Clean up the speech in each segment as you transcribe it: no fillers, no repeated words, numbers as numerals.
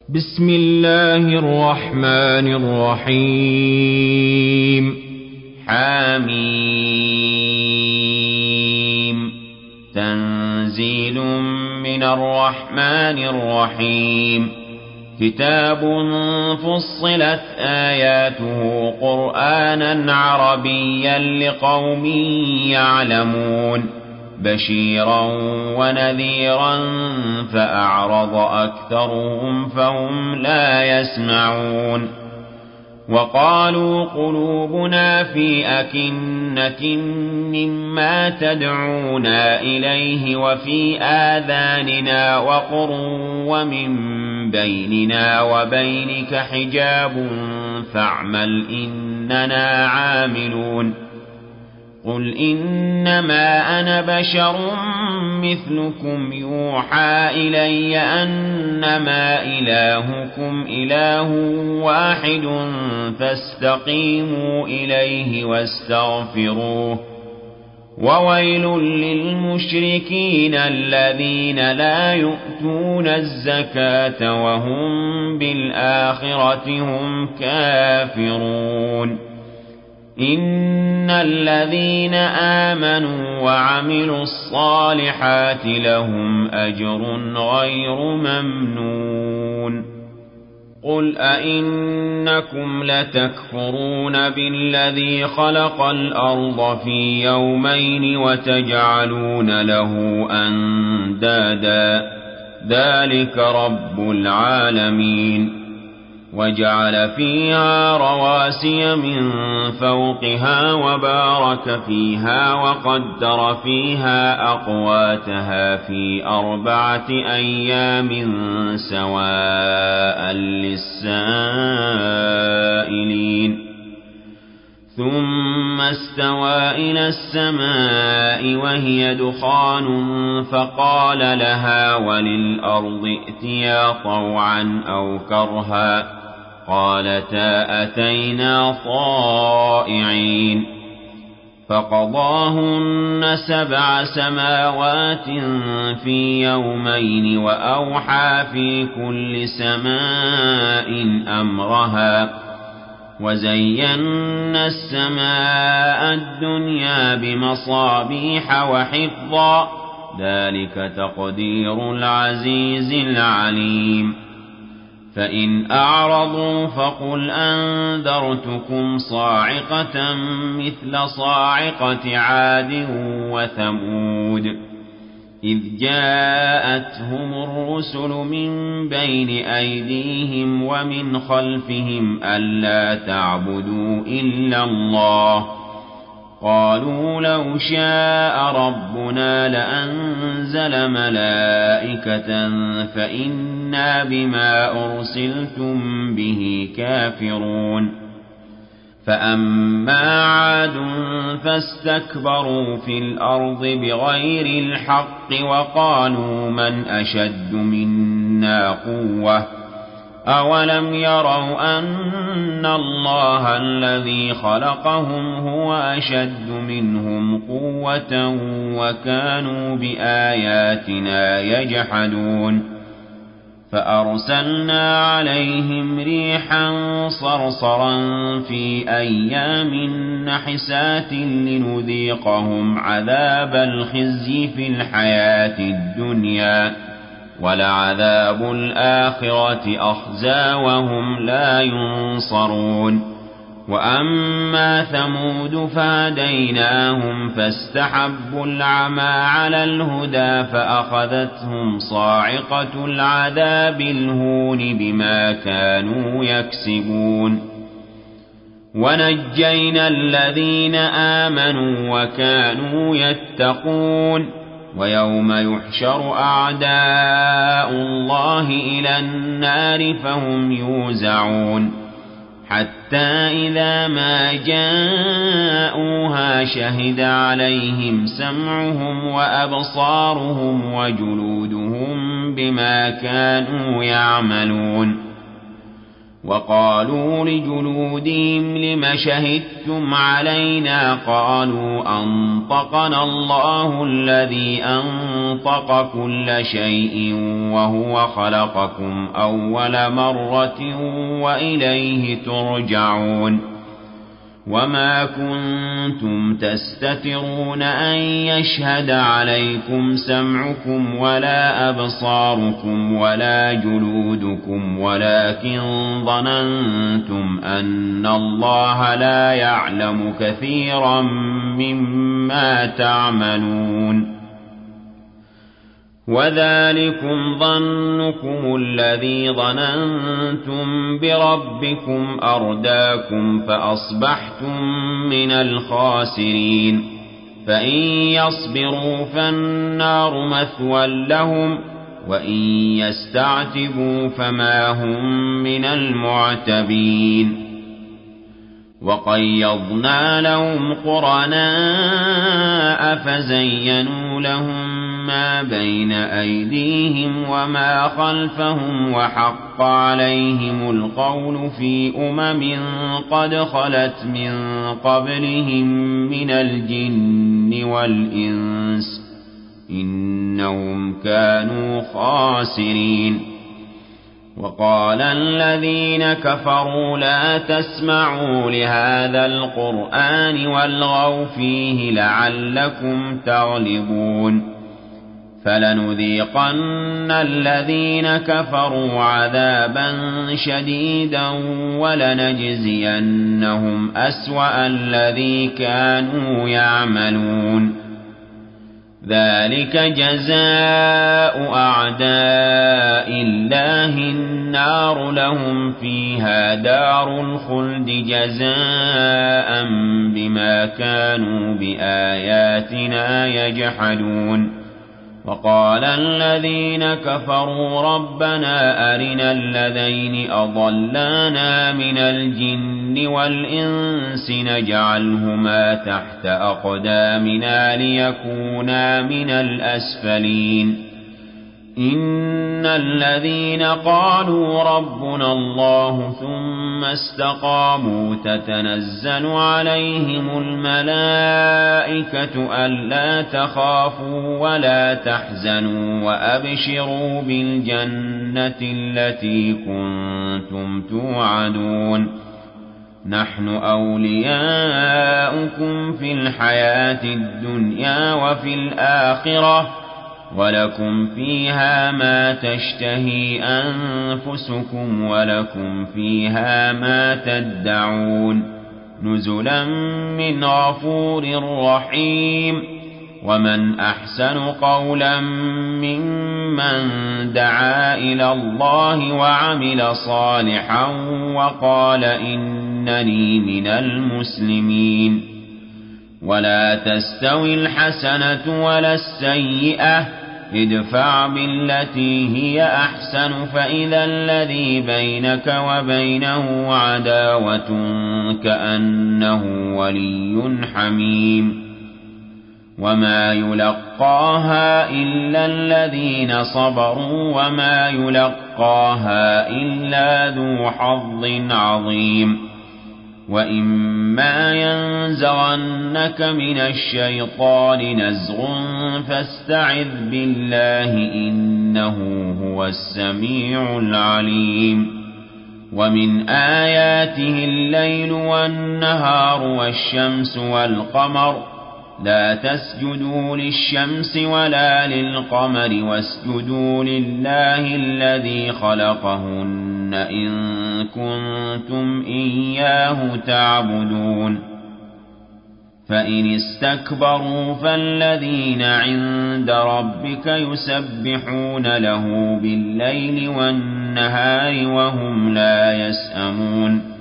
بسم الله الرحمن الرحيم. حميم. تنزيل من الرحمن الرحيم. كتاب فصلت آياته قرآنا عربيا لقوم يعلمون بشيرا ونذيرا فأعرض أكثرهم فهم لا يسمعون. وقالوا قلوبنا في أكنة مما تدعونا إليه وفي آذاننا وقر ومن بيننا وبينك حجاب فاعمل إننا عاملون. قل إنما أنا بشر مثلكم يوحى إلي أنما إلهكم إله واحد فاستقيموا إليه واستغفروه. وويل للمشركين الذين لا يؤتون الزكاة وهم بالآخرة هم كافرون. إن الذين آمنوا وعملوا الصالحات لهم أجر غير ممنون. قل أئنكم لتكفرون بالذي خلق الأرض في يومين وتجعلون له أندادا ذلك رب العالمين. وجعل فيها رواسي من فوقها وبارك فيها وقدر فيها أقواتها في 4 أيام سواء للسائلين. ثم استوى إلى السماء وهي دخان فقال لها وللأرض ائتيا طوعا أو كرها قالتا أتينا طائعين. فقضاهن 7 سماوات في يومين وأوحى في كل سماء أمرها. وزينا السماء الدنيا بمصابيح وحفظا ذلك تقدير العزيز العليم. فإن أعرضوا فقل أنذرتكم صاعقة مثل صاعقة عاد وثمود إذ جاءتهم الرسل من بين أيديهم ومن خلفهم ألا تعبدوا إلا الله قالوا لو شاء ربنا لأنزل ملائكة فإنا بما أرسلتم به كافرون. فأما عاد فاستكبروا في الأرض بغير الحق وقالوا من أشد منا قوة أولم يروا أن الله الذي خلقهم هو أشد منهم قوة وكانوا بآياتنا يجحدون. فأرسلنا عليهم ريحا صرصرا في أيام نحسات لنذيقهم عذاب الخزي في الحياة الدنيا ولعذاب الآخرة أخزى وهم لا ينصرون. وأما ثمود فهديناهم فاستحبوا العمى على الهدى فأخذتهم صاعقة العذاب الهون بما كانوا يكسبون. ونجينا الذين آمنوا وكانوا يتقون. ويوم يحشر أعداء الله إلى النار فهم يوزعون حتى إذا ما جاءوها شهد عليهم سمعهم وأبصارهم وجلودهم بما كانوا يعملون. وقالوا لجلودهم لم شهدتم علينا قالوا أنطقنا الله الذي أنطق كل شيء وهو خلقكم أول مرة وإليه ترجعون وما كنتم تستترون أن يشهد عليكم سمعكم ولا أبصاركم ولا جلودكم ولكن ظننتم أن الله لا يعلم كثيرا مما تعملون وذلكم ظنكم الذي ظننتم بربكم أرداكم فأصبحتم من الخاسرين فإن يصبروا فالنار مثوى لهم وإن يستعتبوا فما هم من المعتبين وقيضنا لهم قرناء فزينوا لهم ما بين أيديهم وما خلفهم وحق عليهم القول في قد خلت من قبلهم من الجن والإنس إنهم كانوا خاسرين وقال الذين كفروا لا تسمعوا لهذا القرآن والغوا فيه لعلكم تغلبون فلنذيقن الذين كفروا عذابا شديدا ولنجزينهم أسوأ الذي كانوا يعملون ذلك جزاء أعداء الله النار لهم فيها دار الخلد جزاء بما كانوا بآياتنا يجحدون وقال الذين كفروا ربنا أرنا الذين أضلانا من الجن والإنس نجعلهما تحت أقدامنا ليكونا من الأسفلين إن الذين قالوا ربنا الله ثم استقاموا تتنزل عليهم الملائكة ألا تخافوا ولا تحزنوا وأبشروا بالجنة التي كنتم توعدون نحن أولياؤكم في الحياة الدنيا وفي الآخرة ولكم فيها ما تشتهي أنفسكم ولكم فيها ما تدعون نزلا من غفور رحيم ومن أحسن قولا ممن دعا إلى الله وعمل صالحا وقال إنني من المسلمين ولا تستوي الحسنة ولا السيئة ادفع بالتي هي أحسن فإذا الذي بينك وبينه عداوة كأنه ولي حميم وما يلقاها إلا الذين صبروا وما يلقاها إلا ذو حظ عظيم وإما ينزغنك من الشيطان نزغ فاستعذ بالله إنه هو السميع العليم ومن آياته الليل والنهار والشمس والقمر لا تسجدوا للشمس ولا للقمر واسجدوا لله الذي خلقهن إن كنتم إياه تعبدون فإن استكبروا فالذين عند ربك يسبحون له بالليل والنهار وهم لا يسأمون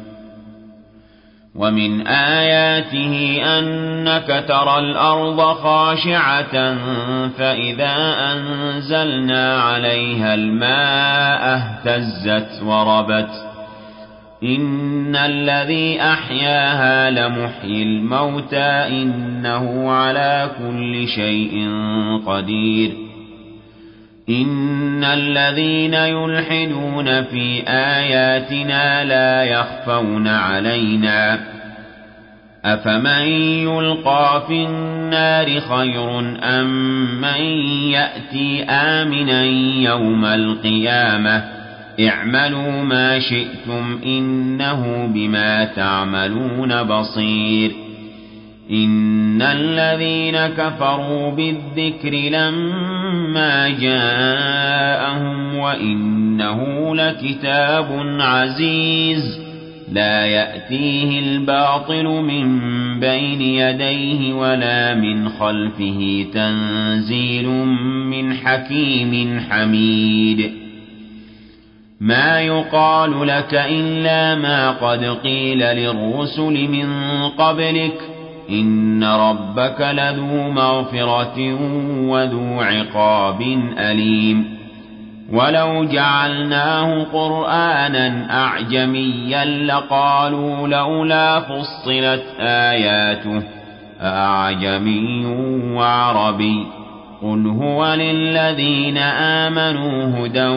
ومن آياته أنك ترى الأرض خاشعة فإذا أنزلنا عليها الماء اهتزت وربت إن الذي أحياها لمحيي الموتى إنه على كل شيء قدير إن الذين يلحدون في آياتنا لا يخفون علينا أفمن يلقى في النار خير أم من يأتي آمنا يوم القيامة اعملوا ما شئتم إنه بما تعملون بصير إن الذين كفروا بالذكر لما جاءهم وإنه لكتاب عزيز لا يأتيه الباطل من بين يديه ولا من خلفه تنزيل من حكيم حميد ما يقال لك إلا ما قد قيل للرسل من قبلك إن ربك لذو مغفرة وذو عقاب أليم ولو جعلناه قرآنا أعجميا لقالوا لولا فصلت آياته أعجمي وعربي قل هو للذين آمنوا هدى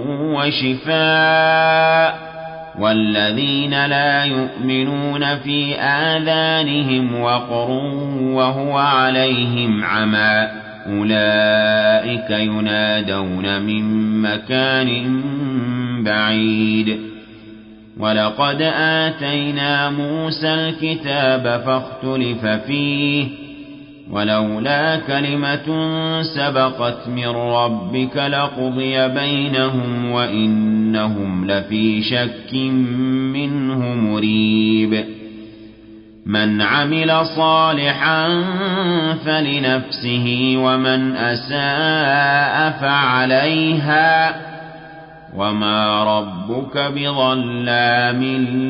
وشفاء والذين لا يؤمنون في آذانهم وقر وهو عليهم عمى أولئك ينادون من مكان بعيد ولقد آتينا موسى الكتاب فاختلف فيه ولولا كلمة سبقت من ربك لقضي بينهم وإنهم لفي شك منه مريب من عمل صالحا فلنفسه ومن أساء فعليها وما ربك بظلام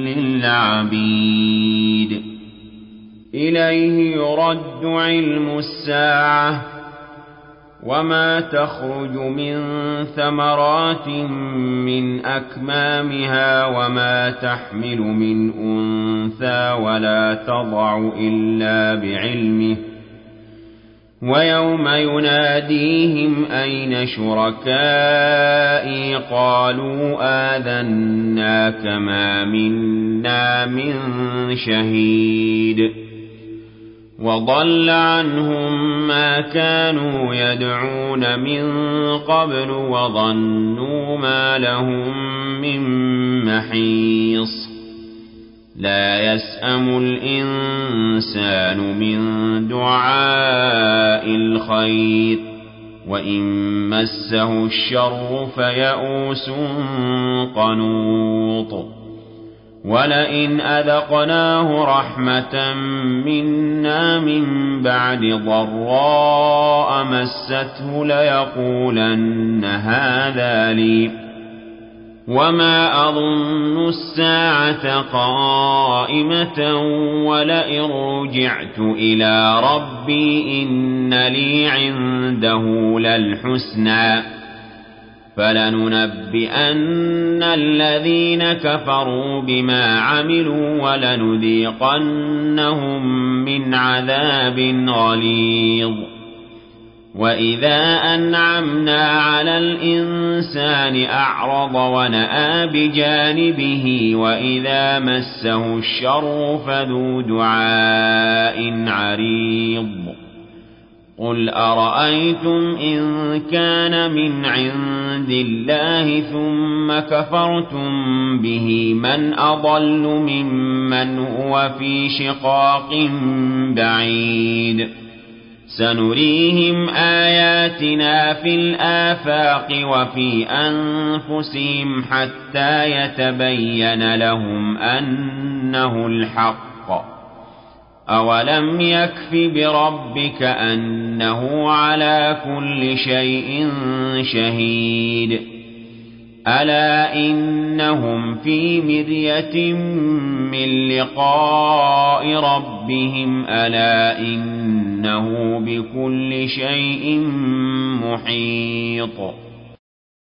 للعبيد إليه يرد علم الساعة وما تخرج من ثمرات من أكمامها وما تحمل من أنثى ولا تضع إلا بعلمه ويوم يناديهم أين شركائي قالوا آذناك ما منا من شهيد وضل عنهم ما كانوا يدعون من قبل وظنوا ما لهم من محيص لا يسأم الإنسان من دعاء الخير وإن مسه الشر فيئوس قنوط ولئن أذقناه رحمة منا من بعد ضراء مسته ليقولن هذا لي وما أظن الساعة قائمة ولئن رجعت إلى ربي إن لي عنده للحسنى فلننبئن الذين كفروا بما عملوا ولنذيقنهم من عذاب غليظ وإذا أنعمنا على الإنسان أعرض ونأى بجانبه وإذا مسه الشر فذو دعاء عريض قل أرأيتم إن كان من عند الله ثم كفرتم به من أضل ممن هو في شقاق بعيد سنريهم آياتنا في الآفاق وفي أنفسهم حتى يتبين لهم أنه الحق أولم يكف بربك أنه على كل شيء شهيد ألا إنهم في مرية من لقاء ربهم ألا إنه بكل شيء محيط